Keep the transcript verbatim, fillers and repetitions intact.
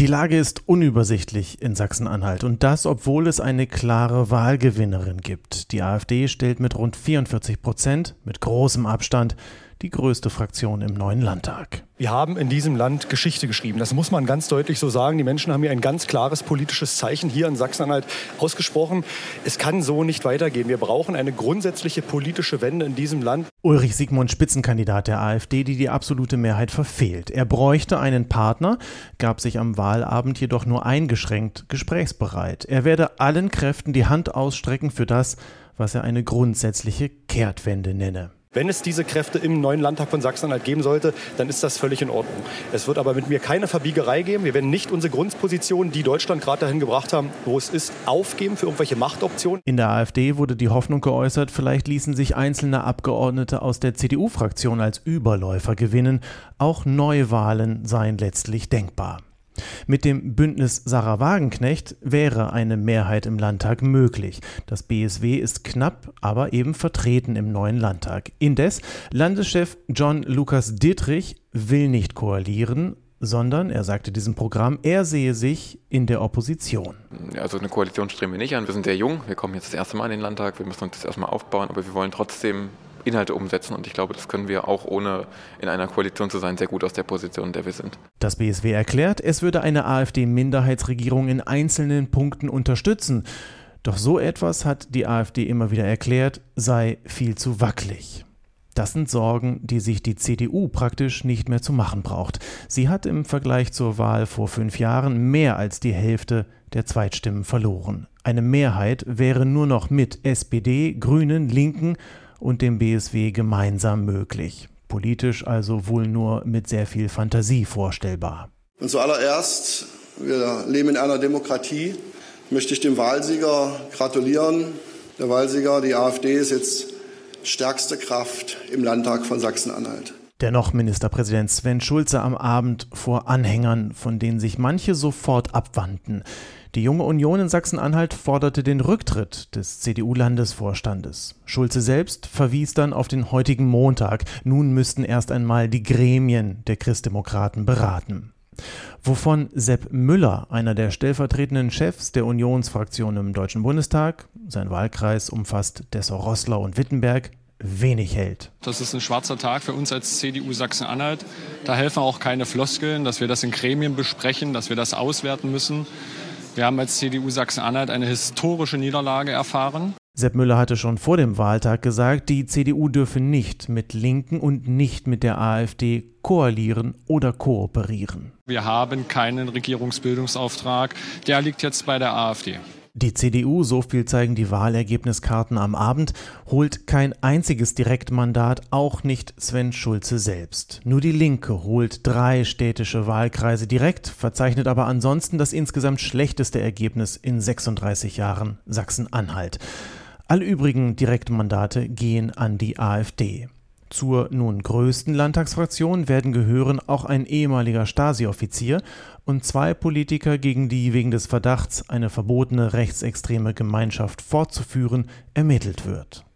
Die Lage ist unübersichtlich in Sachsen-Anhalt und das, obwohl es eine klare Wahlgewinnerin gibt. Die AfD stellt mit rund vierundvierzig Prozent, mit großem Abstand, die größte Fraktion im neuen Landtag. Wir haben in diesem Land Geschichte geschrieben. Das muss man ganz deutlich so sagen. Die Menschen haben hier ein ganz klares politisches Zeichen hier in Sachsen-Anhalt ausgesprochen. Es kann so nicht weitergehen. Wir brauchen eine grundsätzliche politische Wende in diesem Land. Ulrich Siegmund, Spitzenkandidat der AfD, die die absolute Mehrheit verfehlt. Er bräuchte einen Partner, gab sich am Wahlabend jedoch nur eingeschränkt gesprächsbereit. Er werde allen Kräften die Hand ausstrecken für das, was er eine grundsätzliche Kehrtwende nenne. Wenn es diese Kräfte im neuen Landtag von Sachsen-Anhalt geben sollte, dann ist das völlig in Ordnung. Es wird aber mit mir keine Verbiegerei geben. Wir werden nicht unsere Grundposition, die Deutschland gerade dahin gebracht haben, wo es ist, aufgeben für irgendwelche Machtoptionen. In der AfD wurde die Hoffnung geäußert, vielleicht ließen sich einzelne Abgeordnete aus der C D U-Fraktion als Überläufer gewinnen. Auch Neuwahlen seien letztlich denkbar. Mit dem Bündnis Sarah Wagenknecht wäre eine Mehrheit im Landtag möglich. Das B S W ist knapp, aber eben vertreten im neuen Landtag. Indes, Landeschef John Lukas Dittrich will nicht koalieren, sondern, er sagte diesem Programm, er sehe sich in der Opposition. Also eine Koalition streben wir nicht an. Wir sind sehr jung, wir kommen jetzt das erste Mal in den Landtag, wir müssen uns das erstmal aufbauen, aber wir wollen trotzdem Inhalte umsetzen und ich glaube, das können wir auch ohne in einer Koalition zu sein, sehr gut aus der Position, in der wir sind. Das B S W erklärt, es würde eine AfD-Minderheitsregierung in einzelnen Punkten unterstützen. Doch so etwas, hat die AfD immer wieder erklärt, sei viel zu wackelig. Das sind Sorgen, die sich die C D U praktisch nicht mehr zu machen braucht. Sie hat im Vergleich zur Wahl vor fünf Jahren mehr als die Hälfte der Zweitstimmen verloren. Eine Mehrheit wäre nur noch mit S P D, Grünen, Linken und dem B S W gemeinsam möglich. Politisch also wohl nur mit sehr viel Fantasie vorstellbar. Und zuallererst, wir leben in einer Demokratie, möchte ich dem Wahlsieger gratulieren. Der Wahlsieger, die AfD, ist jetzt stärkste Kraft im Landtag von Sachsen-Anhalt. Dennoch Ministerpräsident Sven Schulze am Abend vor Anhängern, von denen sich manche sofort abwandten. Die Junge Union in Sachsen-Anhalt forderte den Rücktritt des C D U-Landesvorstandes. Schulze selbst verwies dann auf den heutigen Montag. Nun müssten erst einmal die Gremien der Christdemokraten beraten. Wovon Sepp Müller, einer der stellvertretenden Chefs der Unionsfraktion im Deutschen Bundestag, sein Wahlkreis umfasst Dessau-Roßlau und Wittenberg, wenig hält. Das ist ein schwarzer Tag für uns als C D U Sachsen-Anhalt. Da helfen auch keine Floskeln, dass wir das in Gremien besprechen, dass wir das auswerten müssen. Wir haben als C D U Sachsen-Anhalt eine historische Niederlage erfahren. Sepp Müller hatte schon vor dem Wahltag gesagt, die C D U dürfe nicht mit Linken und nicht mit der AfD koalieren oder kooperieren. Wir haben keinen Regierungsbildungsauftrag. Der liegt jetzt bei der AfD. Die C D U, so viel zeigen die Wahlergebniskarten am Abend, holt kein einziges Direktmandat, auch nicht Sven Schulze selbst. Nur die Linke holt drei städtische Wahlkreise direkt, verzeichnet aber ansonsten das insgesamt schlechteste Ergebnis in sechsunddreißig Jahren Sachsen-Anhalt. Alle übrigen Direktmandate gehen an die AfD. Zur nun größten Landtagsfraktion werden gehören auch ein ehemaliger Stasi-Offizier und zwei Politiker, gegen die wegen des Verdachts, eine verbotene rechtsextreme Gemeinschaft fortzuführen, ermittelt wird.